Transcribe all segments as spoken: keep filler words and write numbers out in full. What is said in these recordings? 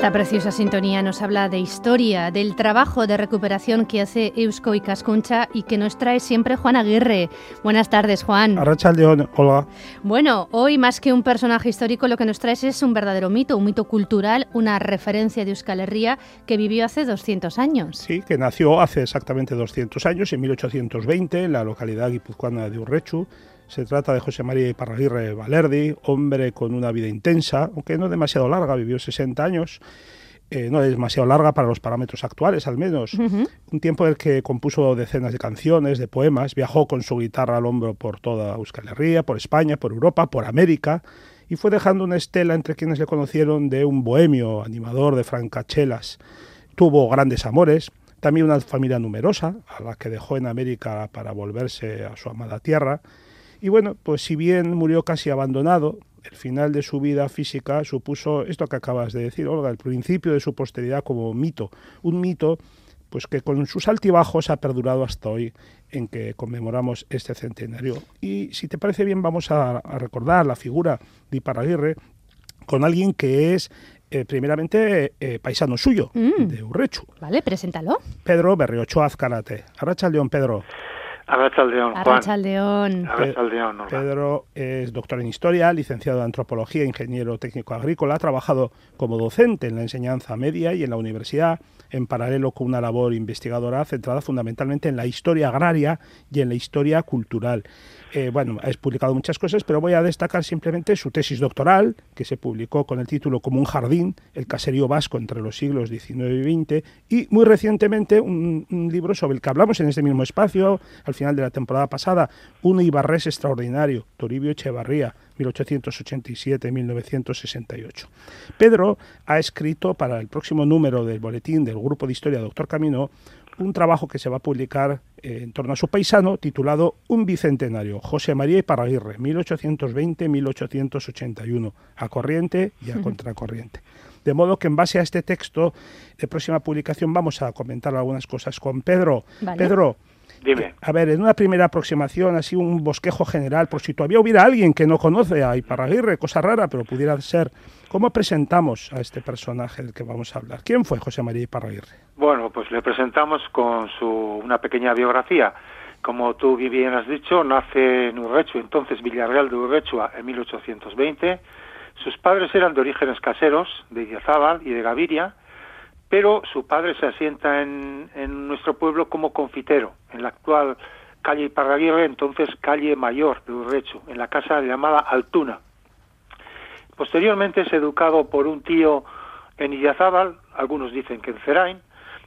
Esta preciosa sintonía nos habla de historia, del trabajo de recuperación que hace Eusko Ikaskuntza y que nos trae siempre Juan Aguirre. Buenas tardes, Juan. Arratsaldeon, hola. Bueno, hoy más que un personaje histórico lo que nos traes es un verdadero mito, un mito cultural, una referencia de Euskal Herria que vivió hace doscientos años. Sí, que nació hace exactamente doscientos años, en mil ochocientos veinte, en la localidad guipuzcoana de Urretxu. Se trata de José María Iparraguirre Balerdi, hombre con una vida intensa, aunque no demasiado larga, vivió sesenta años, eh, no es demasiado larga para los parámetros actuales, al menos. Uh-huh. Un tiempo en el que compuso decenas de canciones, de poemas, viajó con su guitarra al hombro por toda Euskal Herria, por España, por Europa, por América, y fue dejando una estela entre quienes le conocieron de un bohemio, animador de francachelas. Tuvo grandes amores, también una familia numerosa, a la que dejó en América para volverse a su amada tierra. Y bueno, pues si bien murió casi abandonado, el final de su vida física supuso esto que acabas de decir, Olga, el principio de su posteridad como mito. Un mito pues que con sus altibajos ha perdurado hasta hoy, en que conmemoramos este centenario. Y si te parece bien, vamos a, a recordar la figura de Iparraguirre con alguien que es eh, primeramente eh, paisano suyo, mm. de Urretxu. Vale, preséntalo. Pedro Berriochoa Azcárate. Arratsaldeon, Pedro. Arratsaldeon, Juan. Arratsaldeon. Arratsaldeon, hola. Pedro es doctor en Historia, licenciado en Antropología, ingeniero técnico agrícola, ha trabajado como docente en la enseñanza media y en la universidad, en paralelo con una labor investigadora centrada fundamentalmente en la historia agraria y en la historia cultural. Eh, bueno, ha publicado muchas cosas, pero voy a destacar simplemente su tesis doctoral, que se publicó con el título Como un jardín, el caserío vasco entre los siglos diecinueve y veinte, y muy recientemente un, un libro sobre el que hablamos en este mismo espacio, al final de la temporada pasada, Un ibarrés extraordinario, Toribio Echevarría, mil ochocientos ochenta y siete a mil novecientos sesenta y ocho. Pedro ha escrito para el próximo número del boletín del Grupo de Historia Doctor Camino un trabajo que se va a publicar eh, en torno a su paisano, titulado Un bicentenario, José María Iparraguirre, mil ochocientos veinte a mil ochocientos ochenta y uno, a corriente y a contracorriente. De modo que en base a este texto de próxima publicación vamos a comentar algunas cosas con Pedro. Vale. Pedro, dime. A ver, en una primera aproximación, así un bosquejo general, por si todavía hubiera alguien que no conoce a Iparraguirre, cosa rara, pero pudiera ser, ¿cómo presentamos a este personaje del que vamos a hablar? ¿Quién fue José María Iparraguirre? Bueno, pues le presentamos con su una pequeña biografía. Como tú bien has dicho, nace en Urretxu, entonces Villarreal de Urretxu, en mil ochocientos veinte. Sus padres eran de orígenes caseros, de Idiazábal y de Gaviria, pero su padre se asienta en, en nuestro pueblo como confitero, en la actual calle Iparraguirre, entonces calle Mayor de Urretxu, en la casa llamada Altuna. Posteriormente es educado por un tío en Idiazábal, algunos dicen que en Zerain,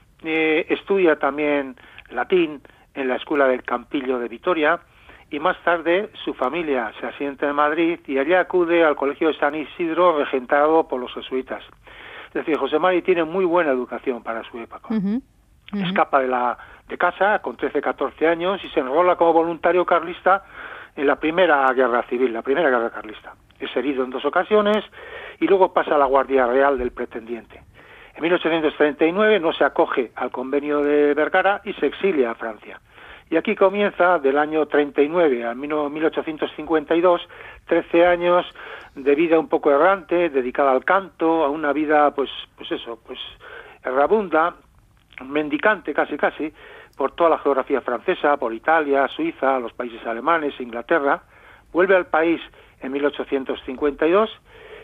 eh, estudia también latín en la escuela del Campillo de Vitoria, y más tarde su familia se asienta en Madrid y allí acude al colegio de San Isidro, regentado por los jesuitas. Es decir, José María tiene muy buena educación para su época. Uh-huh, uh-huh. Escapa de la de casa con trece, catorce años y se enrola como voluntario carlista en la primera guerra civil, la primera guerra carlista. Es herido en dos ocasiones y luego pasa a la Guardia Real del Pretendiente. En mil ochocientos treinta y nueve no se acoge al convenio de Vergara y se exilia a Francia. Y aquí comienza, del año treinta y nueve al mil ochocientos cincuenta y dos, trece años de vida un poco errante, dedicada al canto, a una vida, pues pues eso, pues errabunda, mendicante casi casi, por toda la geografía francesa, por Italia, Suiza, los países alemanes, Inglaterra. Vuelve al país en mil ochocientos cincuenta y dos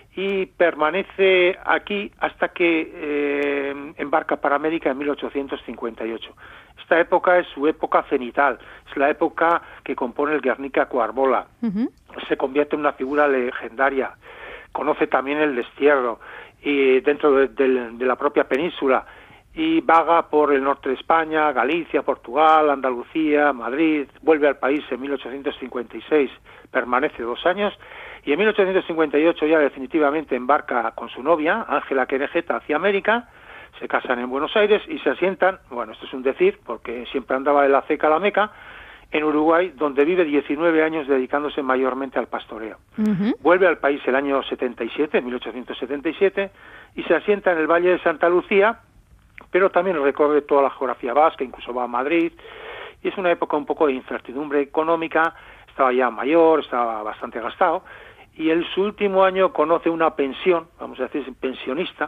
y permanece aquí hasta que eh, embarca para América en mil ochocientos cincuenta y ocho. Esta época es su época cenital, es la época que compone el Guernica Coarbola. Uh-huh. Se convierte en una figura legendaria, conoce también el destierro y dentro de, de, de la propia península y vaga por el norte de España, Galicia, Portugal, Andalucía, Madrid. Vuelve al país en mil ochocientos cincuenta y seis, permanece dos años y en mil ochocientos cincuenta y ocho ya definitivamente embarca con su novia, Ángela Querejeta, hacia América. Se casan en Buenos Aires y se asientan, bueno, esto es un decir, porque siempre andaba de la ceca a la meca, en Uruguay, donde vive diecinueve años dedicándose mayormente al pastoreo. Uh-huh. Vuelve al país el año setenta y siete, en mil ochocientos setenta y siete, y se asienta en el Valle de Santa Lucía, pero también recorre toda la geografía vasca, incluso va a Madrid, y es una época un poco de incertidumbre económica, estaba ya mayor, estaba bastante gastado, y en su último año conoce una pensión, vamos a decir pensionista,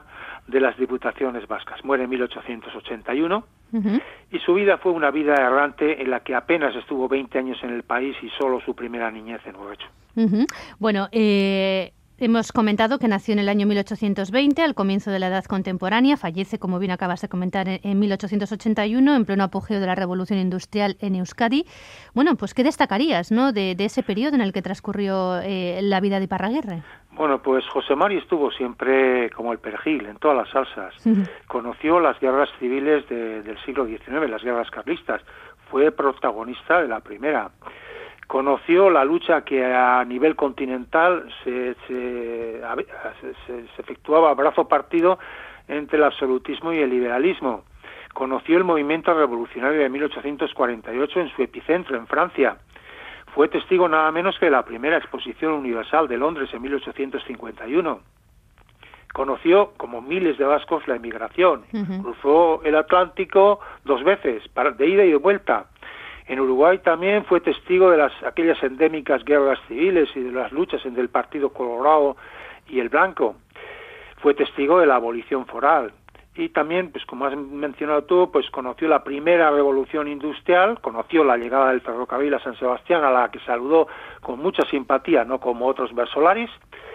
de las Diputaciones vascas. Muere en mil ochocientos ochenta y uno Uh-huh. y su vida fue una vida errante en la que apenas estuvo veinte años en el país y solo su primera niñez en Urrechu. Uh-huh. Bueno, eh... hemos comentado que nació en el año mil ochocientos veinte, al comienzo de la Edad Contemporánea. Fallece, como bien acabas de comentar, en mil ochocientos ochenta y uno, en pleno apogeo de la Revolución Industrial en Euskadi. Bueno, pues ¿qué destacarías, ¿no?, de, de ese periodo en el que transcurrió eh, la vida de Iparraguirre? Bueno, pues José Mari estuvo siempre como el perejil, en todas las salsas. Uh-huh. Conoció las guerras civiles de, del siglo diecinueve, las guerras carlistas. Fue protagonista de la primera. Conoció la lucha que a nivel continental se, se, se, se efectuaba a brazo partido entre el absolutismo y el liberalismo. Conoció el movimiento revolucionario de mil ochocientos cuarenta y ocho en su epicentro, en Francia. Fue testigo nada menos que de la primera exposición universal de Londres en mil ochocientos cincuenta y uno. Conoció, como miles de vascos, la emigración. Uh-huh. Cruzó el Atlántico dos veces, para, de ida y de vuelta. En Uruguay también fue testigo de las aquellas endémicas guerras civiles y de las luchas entre el Partido Colorado y el Blanco. Fue testigo de la abolición foral. Y también, pues como has mencionado tú, pues conoció la primera revolución industrial, conoció la llegada del ferrocarril a San Sebastián, a la que saludó con mucha simpatía, no como otros versolaris,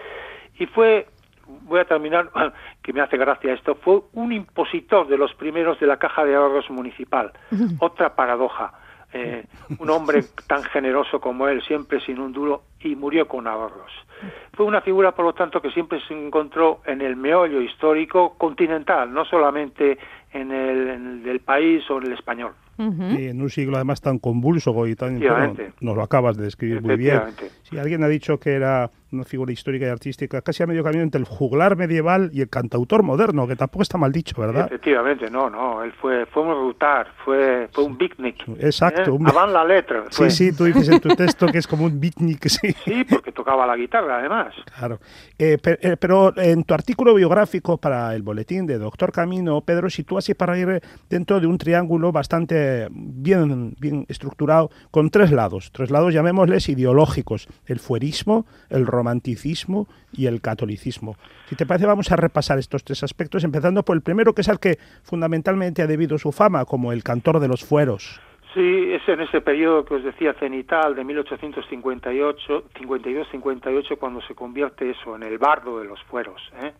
y fue, voy a terminar, que me hace gracia esto, fue un impositor de los primeros de la Caja de Ahorros Municipal. Otra paradoja. Eh, un hombre tan generoso como él, siempre sin un duro, y murió con ahorros. Fue una figura, por lo tanto, que siempre se encontró en el meollo histórico continental, no solamente en el, en el del país o en el español. Uh-huh. Y en un siglo además tan convulso y tan... Bueno, nos lo acabas de describir muy bien. Si alguien ha dicho que era una figura histórica y artística casi a medio camino entre el juglar medieval y el cantautor moderno, que tampoco está mal dicho, ¿verdad? Efectivamente, no, no, él fue fue un rutar, fue fue un beatnik. Exacto. ¿eh? Un... Avant la letra. Fue. Sí, sí, tú dices en tu texto que es como un beatnik, sí. Sí, porque tocaba la guitarra, además. Claro. Eh, pero, eh, pero en tu artículo biográfico para el boletín de Doctor Camino, Pedro, sitúas a Iparraguirre dentro de un triángulo bastante bien, bien estructurado, con tres lados, tres lados llamémosles ideológicos: el fuerismo, el romanticismo y el catolicismo. Si te parece, vamos a repasar estos tres aspectos, empezando por el primero, que es al que fundamentalmente ha debido su fama, como el cantor de los fueros. Sí, es en ese periodo que os decía cenital, de mil ochocientos cincuenta y ocho, cincuenta y dos cincuenta y ocho, cuando se convierte eso en el bardo de los fueros, ¿eh?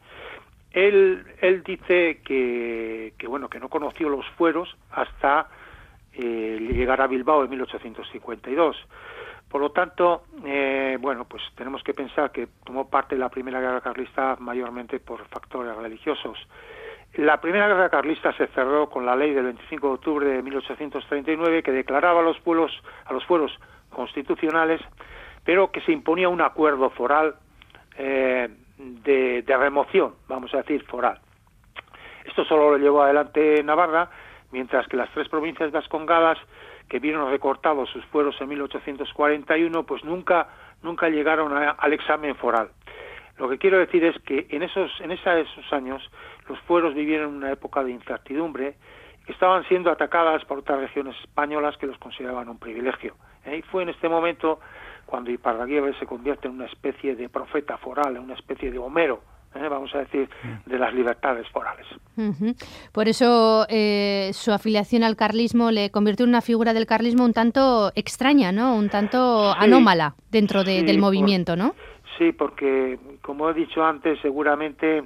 Él, él dice que, que, bueno, que no conoció los fueros hasta eh, llegar a Bilbao en mil ochocientos cincuenta y dos. Por lo tanto, eh, bueno, pues tenemos que pensar que tomó parte de la Primera Guerra Carlista mayormente por factores religiosos. La Primera Guerra Carlista se cerró con la ley del veinticinco de octubre de mil ochocientos treinta y nueve, que declaraba a los pueblos, a los fueros constitucionales, pero que se imponía un acuerdo foral eh, de, de remoción, vamos a decir, foral. Esto solo lo llevó adelante Navarra, mientras que las tres provincias vascongadas, que vieron recortados sus fueros en mil ochocientos cuarenta y uno, pues nunca nunca llegaron a, al examen foral. Lo que quiero decir es que en esos en esa, esos años los fueros vivieron una época de incertidumbre, que estaban siendo atacadas por otras regiones españolas que los consideraban un privilegio. ¿eh? Y fue en este momento cuando Iparraguirre se convierte en una especie de profeta foral, en una especie de Homero, ¿eh? vamos a decir, de las libertades forales. Uh-huh. Por eso eh, su afiliación al carlismo le convirtió en una figura del carlismo un tanto extraña, ¿no? Un tanto sí, anómala dentro de, sí, del movimiento, por, ¿no? Sí, porque, como he dicho antes, seguramente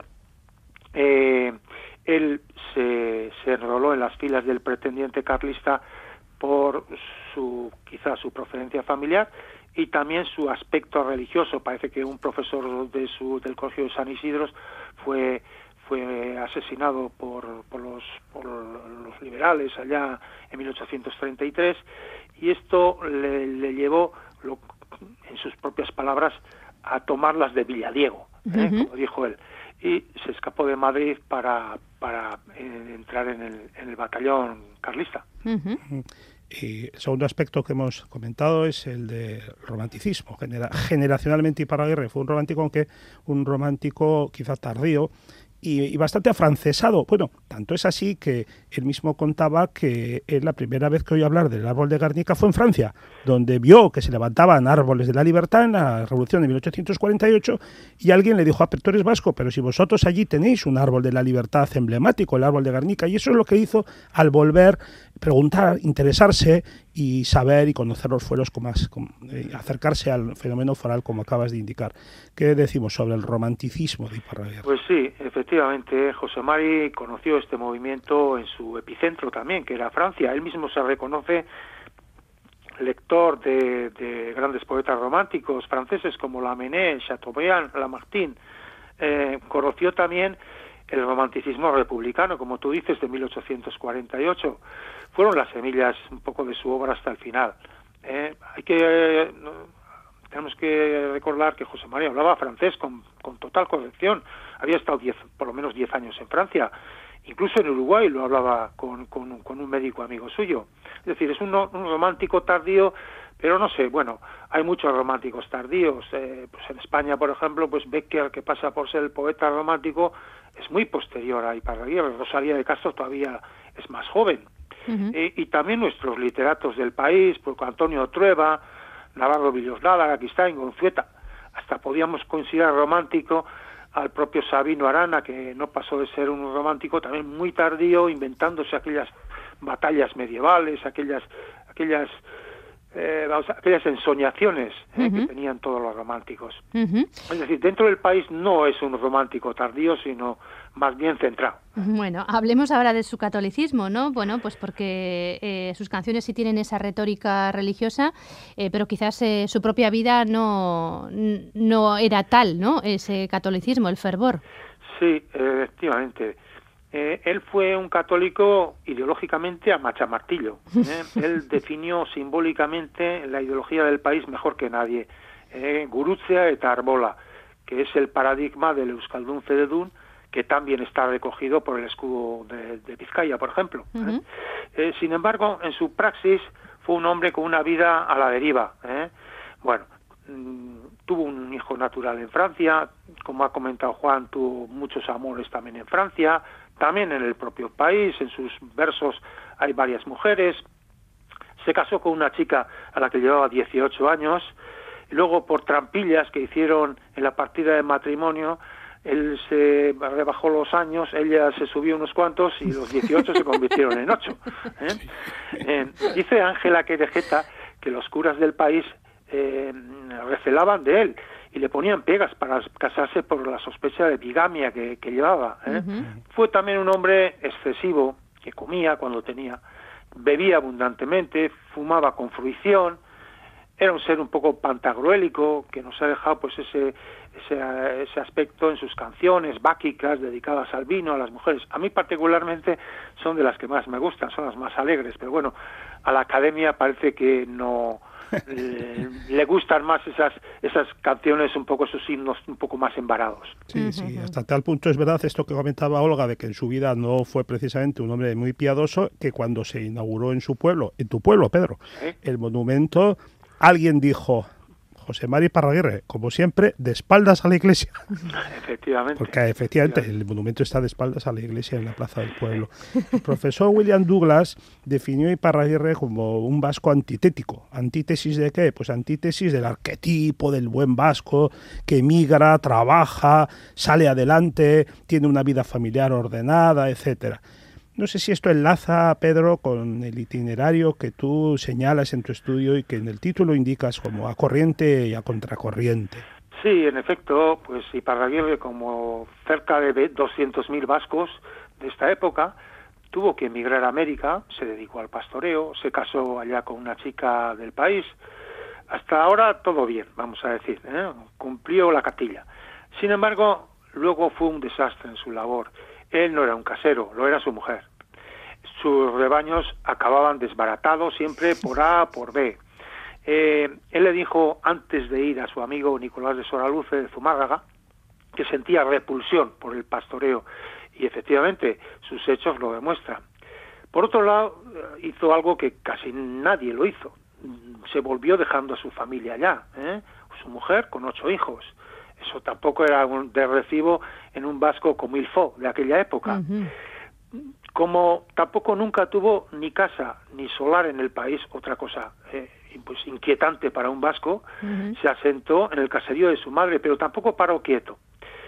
eh, él se, se enroló en las filas del pretendiente carlista por su quizás su procedencia familiar y también su aspecto religioso. Parece que un profesor de su del Colegio de San Isidro fue fue asesinado por por los por los liberales allá en mil ochocientos treinta y tres, y esto le, le llevó, lo, en sus propias palabras, a tomarlas de Villadiego, ¿eh? uh-huh. como dijo él, y se escapó de Madrid para para eh, entrar en el en el batallón carlista. Uh-huh. Y el segundo aspecto que hemos comentado es el del romanticismo. Genera, generacionalmente Iparraguirre fue un romántico, aunque un romántico quizá tardío, y, y bastante afrancesado. Bueno, tanto es así que él mismo contaba que él, la primera vez que oyó hablar del árbol de Guernica fue en Francia, donde vio que se levantaban árboles de la libertad en la Revolución de mil ochocientos cuarenta y ocho, y alguien le dijo: ah, pero tú eres vasco, pero si vosotros allí tenéis un árbol de la libertad emblemático, el árbol de Guernica. Y eso es lo que hizo al volver, preguntar, interesarse y saber y conocer los fueros, con más, con, eh, acercarse al fenómeno foral, como acabas de indicar. ¿Qué decimos sobre el romanticismo de Iparraguirre? Pues sí, efectivamente, José Mari conoció este movimiento en su epicentro también, que era Francia. Él mismo se reconoce lector de, de grandes poetas románticos franceses como Lamennais, Chateaubriand, Lamartine. Eh, conoció también el romanticismo republicano, como tú dices, de mil ochocientos cuarenta y ocho. Fueron las semillas un poco de su obra hasta el final. Eh, hay que eh, tenemos que recordar que José María hablaba francés con, con total corrección. Había estado diez, por lo menos diez años en Francia. Incluso en Uruguay lo hablaba con, con, con un médico amigo suyo. Es decir, es un, un romántico tardío, pero no sé, bueno, hay muchos románticos tardíos. Eh, pues en España, por ejemplo, pues Bécquer, que pasa por ser el poeta romántico, es muy posterior a Iparraguirre. Rosalía de Castro todavía es más joven. Uh-huh. eh, y también nuestros literatos del país, pues Antonio Trueba, Navarro Villoslada, Aquistain, Gonzueta, hasta podíamos considerar romántico al propio Sabino Arana, que no pasó de ser un romántico también muy tardío, inventándose aquellas batallas medievales, aquellas aquellas eh, vamos, aquellas ensoñaciones eh, uh-huh. que tenían todos los románticos. Uh-huh. Es decir, dentro del país no es un romántico tardío, sino más bien centrado. Bueno, hablemos ahora de su catolicismo, ¿no? Bueno, pues porque eh, sus canciones sí tienen esa retórica religiosa, eh, pero quizás eh, su propia vida no, no era tal, ¿no? Ese catolicismo, el fervor. Sí, efectivamente. Eh, él fue un católico ideológicamente a machamartillo. ¿eh? Él definió simbólicamente la ideología del país mejor que nadie. Eh, Gurutzea et Arbola, que es el paradigma del Euskaldun Fededun, que también está recogido por el escudo de, de Vizcaya, por ejemplo. Uh-huh. ¿eh? Eh, sin embargo, en su praxis fue un hombre con una vida a la deriva. ¿eh? Bueno, mmm, tuvo un hijo natural en Francia, como ha comentado Juan, tuvo muchos amores también en Francia, también en el propio país, en sus versos hay varias mujeres. Se casó con una chica a la que llevaba dieciocho años, y luego por trampillas que hicieron en la partida de matrimonio, él se rebajó los años, ella se subió unos cuantos y los dieciocho se convirtieron en ocho. ¿eh? Eh, dice Ángela Querejeta que los curas del país eh, recelaban de él y le ponían pegas para casarse por la sospecha de bigamia que, que llevaba. ¿eh? Uh-huh. Fue también un hombre excesivo, que comía cuando tenía, bebía abundantemente, fumaba con fruición. Era un ser un poco pantagruélico, que nos ha dejado pues ese, ese, ese aspecto en sus canciones báquicas dedicadas al vino, a las mujeres. A mí particularmente son de las que más me gustan, son las más alegres, pero bueno, a la academia parece que no eh, le gustan más esas esas canciones, un poco esos himnos un poco más embarados. Sí, sí, hasta tal punto es verdad esto que comentaba Olga, de que en su vida no fue precisamente un hombre muy piadoso, que cuando se inauguró en su pueblo, en tu pueblo, Pedro, ¿sí? El monumento, alguien dijo: José Mari Iparraguirre, como siempre, de espaldas a la iglesia. Efectivamente. Porque efectivamente el monumento está de espaldas a la iglesia en la plaza del pueblo. El profesor William Douglas definió a Iparraguirre como un vasco antitético. ¿Antítesis de qué? Pues antítesis del arquetipo del buen vasco que emigra, trabaja, sale adelante, tiene una vida familiar ordenada, etcétera. No sé si esto enlaza, Pedro, con el itinerario que tú señalas en tu estudio y que en el título indicas como a corriente y a contracorriente. Sí, en efecto, pues Iparraguirre, como cerca de doscientos mil vascos de esta época, tuvo que emigrar a América, se dedicó al pastoreo, se casó allá con una chica del país. Hasta ahora todo bien, vamos a decir, ¿eh? Cumplió la cartilla. Sin embargo, luego fue un desastre en su labor. Él no era un casero, lo era su mujer. Sus rebaños acababan desbaratados siempre por A, por B. Eh, él le dijo antes de ir a su amigo Nicolás de Soraluce de Zumárraga que sentía repulsión por el pastoreo, y efectivamente sus hechos lo demuestran. Por otro lado, hizo algo que casi nadie lo hizo. Se volvió dejando a su familia allá, ¿eh? Su mujer con ocho hijos. Eso tampoco era un, de recibo en un vasco como Ilfó de aquella época. Uh-huh. Como tampoco nunca tuvo ni casa ni solar en el país, otra cosa eh, pues inquietante para un vasco, uh-huh. se asentó en el caserío de su madre, pero tampoco paró quieto.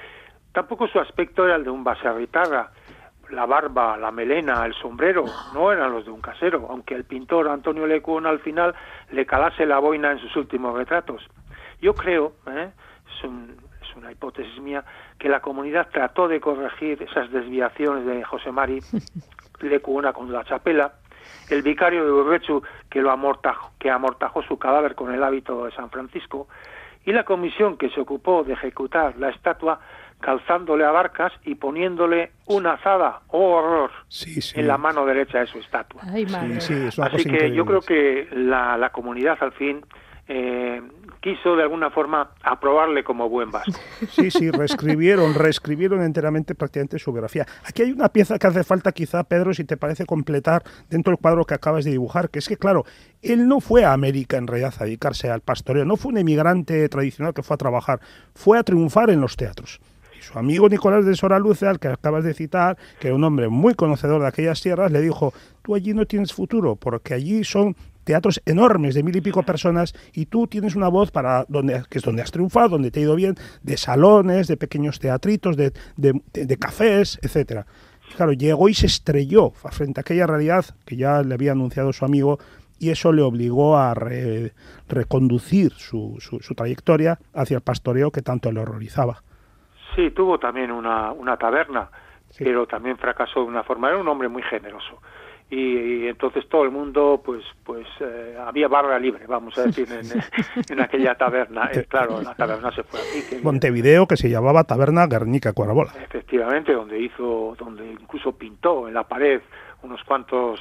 Tampoco su aspecto era el de un baserritarra. La barba, la melena, el sombrero no eran los de un casero, aunque el pintor Antonio Lecuona al final le calase la boina en sus últimos retratos. Yo creo, ¿eh? es, un, es una hipótesis mía, que la comunidad trató de corregir esas desviaciones de José Mari Lecuona con la chapela, el vicario de Urrechu que lo amortajó, que amortajó su cadáver con el hábito de San Francisco, y la comisión que se ocupó de ejecutar la estatua calzándole a barcas y poniéndole una azada, ¡oh horror!, sí, sí. en la mano derecha de su estatua. Ay, madre. Sí, sí, es una Así cosa que increíble. yo creo que la, la comunidad al fin eh, quiso de alguna forma aprobarle como buen vasco. Sí, sí, reescribieron, reescribieron enteramente prácticamente su biografía. Aquí hay una pieza que hace falta quizá, Pedro, si te parece completar dentro del cuadro que acabas de dibujar, que es que, claro, él no fue a América en realidad a dedicarse al pastoreo, no fue un emigrante tradicional que fue a trabajar, fue a triunfar en los teatros. Su amigo Nicolás de Soraluce, al que acabas de citar, que era un hombre muy conocedor de aquellas tierras, le dijo: tú allí no tienes futuro, porque allí son teatros enormes de mil y pico personas y tú tienes una voz para donde, que es donde has triunfado, donde te ha ido bien, de salones, de pequeños teatritos, de, de, de, de cafés, etcétera. Claro, llegó y se estrelló frente a aquella realidad que ya le había anunciado su amigo, y eso le obligó a re, reconducir su, su, su trayectoria hacia el pastoreo que tanto le horrorizaba. Sí, tuvo también una, una taberna, sí. pero también fracasó de una forma. Era un hombre muy generoso. Y, y entonces todo el mundo, pues pues eh, había barra libre, vamos a decir, en, en aquella taberna. Eh, claro, la taberna se fue aquí. Que Montevideo, que se llamaba Taberna Guernica Cuarabola. Efectivamente, donde hizo, donde incluso pintó en la pared unos cuantos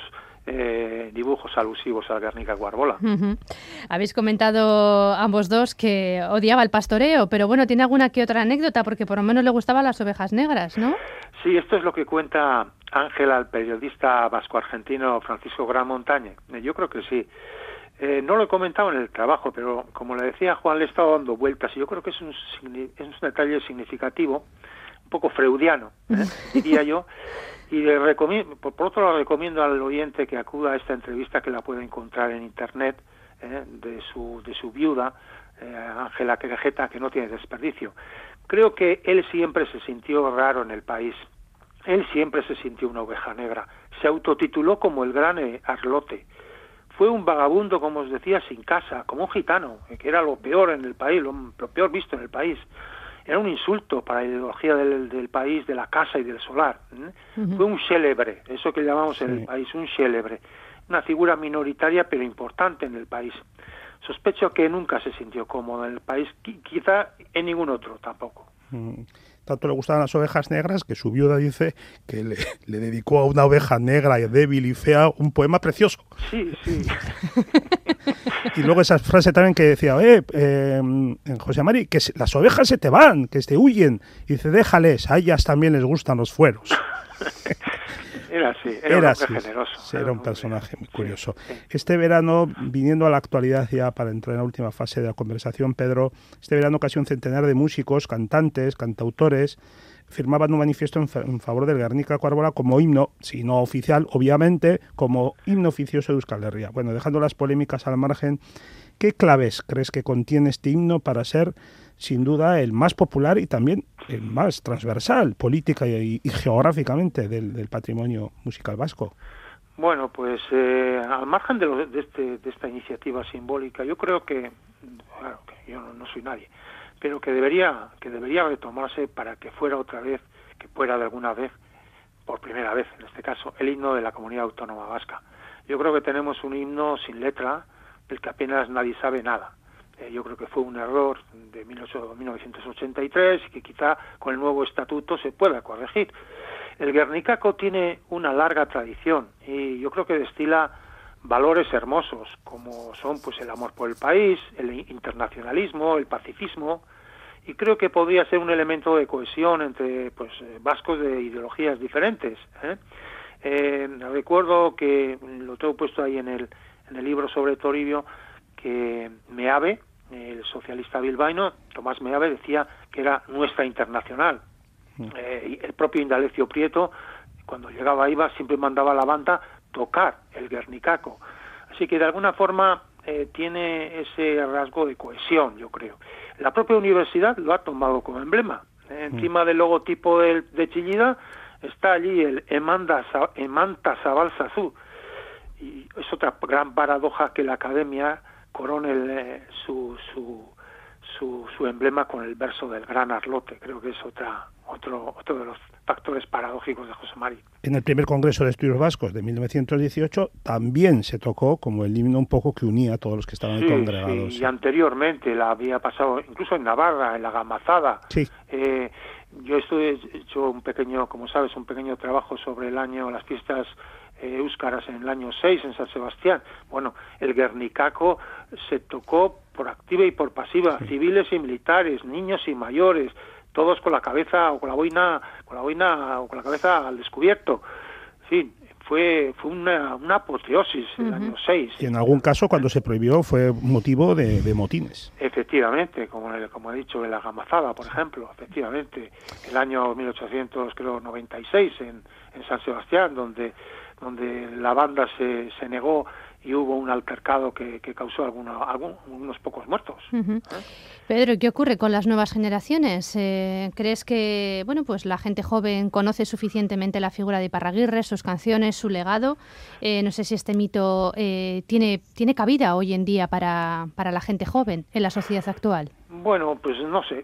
Eh, dibujos alusivos a Guernica Cuarabola. Uh-huh. Habéis comentado ambos dos que odiaba el pastoreo, pero bueno, tiene alguna que otra anécdota, porque por lo menos le gustaban las ovejas negras, ¿no? Sí, esto es lo que cuenta Ángela, el periodista vasco-argentino Francisco Gran Montañe. Yo creo que sí. Eh, no lo he comentado en el trabajo, pero como le decía Juan, le he estado dando vueltas y yo creo que es un, es un detalle significativo, un poco freudiano, ¿eh? diría yo. Y le recomiendo, por, por otro lado, recomiendo al oyente que acuda a esta entrevista, que la puede encontrar en internet, eh, de su de su viuda, Ángela eh, Querejeta, que no tiene desperdicio. Creo que él siempre se sintió raro en el país. Él siempre se sintió una oveja negra. Se autotituló como el gran eh, Arlote. Fue un vagabundo, como os decía, sin casa, como un gitano, que era lo peor en el país, lo, lo peor visto en el país. Era un insulto para la ideología del, del país, de la casa y del solar. ¿eh? Uh-huh. Fue un célebre, eso que llamamos en sí. el país, un célebre. Una figura minoritaria pero importante en el país. Sospecho que nunca se sintió cómodo en el país, quizá en ningún otro tampoco. Mm. Tanto le gustaban las ovejas negras que su viuda dice que le, le dedicó a una oveja negra y débil y fea un poema precioso. Sí, sí. Y luego esa frase también que decía, eh, eh, José Mari, que las ovejas se te van, que te huyen. Y dice, déjales, a ellas también les gustan los fueros. Era así, era, era un hombre así, generoso. Era, era un personaje muy curioso. Sí, sí. Este verano, viniendo a la actualidad ya para entrar en la última fase de la conversación, Pedro, este verano casi un centenar de músicos, cantantes, cantautores, firmaban un manifiesto en, en favor del Guernica Cuarabola como himno, si no oficial, obviamente, como himno oficioso de Euskal Herria. Bueno, dejando las polémicas al margen, ¿qué claves crees que contiene este himno para ser, sin duda, el más popular y también el más transversal, política y, y geográficamente, del, del patrimonio musical vasco? Bueno, pues eh, al margen de, lo, de, este, de esta iniciativa simbólica, yo creo que, claro, que yo no, no soy nadie, pero que debería que debería retomarse para que fuera otra vez, que fuera de alguna vez, por primera vez en este caso, el himno de la Comunidad Autónoma Vasca. Yo creo que tenemos un himno sin letra, del que apenas nadie sabe nada. Eh, yo creo que fue un error de mil novecientos ochenta y tres y que quizá con el nuevo estatuto se pueda corregir. El guernicaco tiene una larga tradición y yo creo que destila valores hermosos, como son pues el amor por el país, el internacionalismo, el pacifismo, y creo que podría ser un elemento de cohesión entre pues vascos de ideologías diferentes. ¿eh? Eh, recuerdo que lo tengo puesto ahí en el en el libro sobre Toribio, que Meave, el socialista bilbaíno, Tomás Meave, decía que era nuestra internacional. Eh, el propio Indalecio Prieto, cuando llegaba a IVA, siempre mandaba a la banda tocar el Guernicaco. Así que de alguna forma eh, tiene ese rasgo de cohesión, yo creo. La propia universidad lo ha tomado como emblema. Eh, encima del logotipo de, de Chillida está allí el Emanda, Emanta Sabalsazú. Y es otra gran paradoja que la academia corone el, eh, su, su, su, su emblema con el verso del gran Arlote. Creo que es otra, otro, otro de los factores paradójicos de José Mari. En el primer Congreso de Estudios Vascos de mil novecientos dieciocho también se tocó como el himno un poco que unía a todos los que estaban sí, congregados. Sí, y anteriormente la había pasado, incluso en Navarra, en la Gamazada. Sí. Eh, yo estuve, he hecho un pequeño, como sabes, un pequeño trabajo sobre el año, las fiestas Eh, Éuskaras en el año seis en San Sebastián. Bueno, el Guernicaco se tocó por activa y por pasiva, sí. Civiles y militares, niños y mayores, todos con la cabeza o con la boina, con la boina o con la cabeza al descubierto. En fin, fue fue una, una apoteosis uh-huh. el año seis. Y en algún caso, cuando se prohibió, fue motivo de, de motines. Efectivamente, como, el, como he dicho, en la Gamazada, por ejemplo, efectivamente, el año mil ochocientos noventa y seis en, en San Sebastián, donde donde la banda se, se negó y hubo un altercado que, que causó alguna, algún, unos pocos muertos. Uh-huh. ¿Eh? Pedro, ¿qué ocurre con las nuevas generaciones? Eh, ¿Crees que bueno, pues la gente joven conoce suficientemente la figura de Iparraguirre, sus canciones, su legado? Eh, no sé si este mito eh, tiene, tiene cabida hoy en día para, para la gente joven en la sociedad actual. Bueno, pues no sé.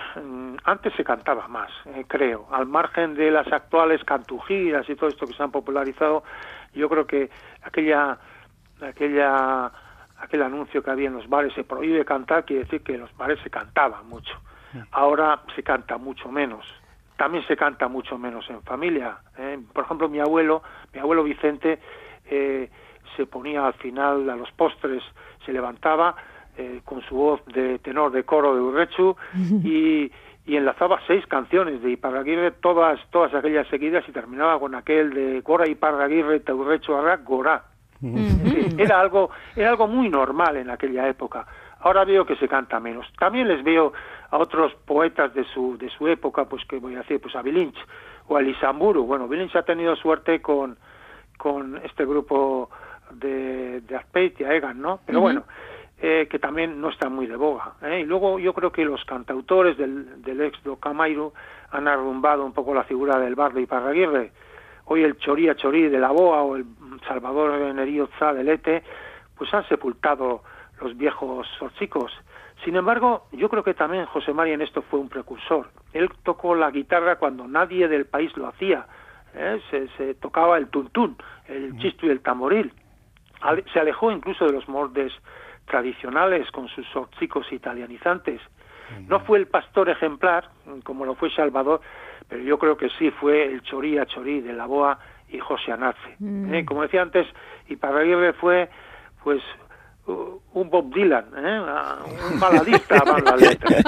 Antes se cantaba más, eh, creo, al margen de las actuales cantujías y todo esto que se han popularizado. Yo creo que aquella aquella aquel anuncio que había en los bares, se prohíbe cantar, quiere decir que en los bares se cantaba mucho. Ahora se canta mucho menos. También se canta mucho menos en familia. ¿eh? Por ejemplo, mi abuelo, mi abuelo Vicente, eh, se ponía al final a los postres, se levantaba Eh, con su voz de tenor de coro de Urrechu y, y enlazaba seis canciones de Iparraguirre, todas todas aquellas seguidas, y terminaba con aquel de Gora Iparraguirre te Urrechu arra Gora. Uh-huh. Era algo era algo muy normal en aquella época. Ahora veo que se canta menos. También les veo a otros poetas de su de su época, pues que voy a decir, pues a Vilinch o a Lisamburu. Bueno, Vilinch ha tenido suerte con con este grupo de de Azpeitia, Egan, ¿no? Pero uh-huh. bueno, Eh, que también no está muy de boga. ¿eh? Y luego yo creo que los cantautores del, del ex do Camairu han arrumbado un poco la figura del bar de Iparraguirre. Hoy el Choría Chorí de la Boa o el Salvador Nerío Zá del Ete, pues han sepultado los viejos sorchicos. Sin embargo, yo creo que también José Mari en esto fue un precursor. Él tocó la guitarra cuando nadie del país lo hacía. ¿eh? Se, se tocaba el tuntún, el chistu y el tamboril. Se alejó incluso de los moldes tradicionales con sus sorchicos italianizantes. No fue el pastor ejemplar, como lo fue Salvador, pero yo creo que sí fue el Choría Chorí de la Boa y José Anace. Mm. ¿Eh? Como decía antes, Iparraguirre fue pues uh, un Bob Dylan, ¿eh? un baladista, van las letras.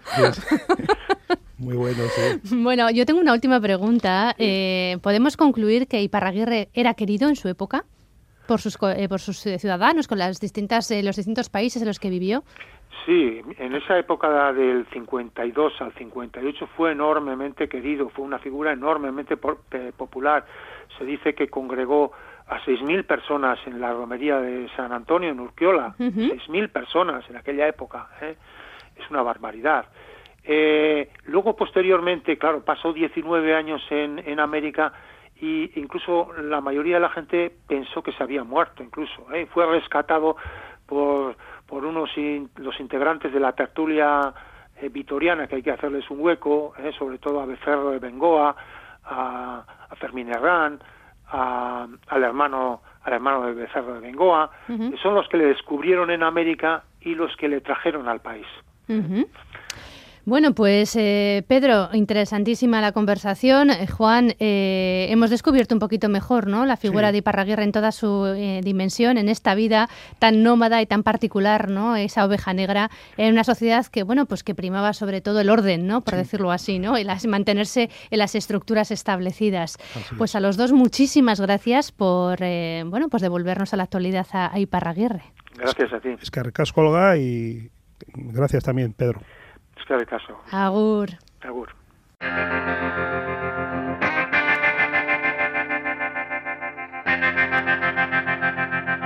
¿eh? Muy bueno, sí. Bueno, yo tengo una última pregunta. Sí. Eh, ¿Podemos concluir que Iparraguirre era querido en su época? Por sus, eh, por sus ciudadanos, con las distintas, eh, los distintos países en los que vivió. Sí, en esa época del cincuenta y dos al cincuenta y ocho fue enormemente querido, fue una figura enormemente por, eh, popular. Se dice que congregó a seis mil personas en la romería de San Antonio, en Urquiola. Uh-huh. seis mil personas en aquella época. ¿eh? Es una barbaridad. Eh, luego, posteriormente, claro, pasó diecinueve años en, en América, y incluso la mayoría de la gente pensó que se había muerto, incluso. ¿eh? Fue rescatado por, por unos in, los integrantes de la tertulia eh, vitoriana, que hay que hacerles un hueco, ¿eh? sobre todo a Becerro de Bengoa, a, a Fermín Herrán, a, al hermano al hermano de Becerro de Bengoa. Uh-huh. Son los que le descubrieron en América y los que le trajeron al país. Uh-huh. Bueno, pues eh, Pedro, interesantísima la conversación. Eh, Juan, eh, hemos descubierto un poquito mejor, ¿no?, la figura sí. de Iparraguirre en toda su eh, dimensión, en esta vida tan nómada y tan particular, ¿no?, esa oveja negra en una sociedad que, bueno, pues que primaba sobre todo el orden, ¿no?, por sí. decirlo así, ¿no?, y las, mantenerse en las estructuras establecidas. Así pues es. A los dos, muchísimas gracias por, eh, bueno, pues devolvernos a la actualidad a, a Iparraguirre. Gracias a ti. Es que recasco, Olga, y Gracias también, Pedro. Es que de caso. Agur. Agur.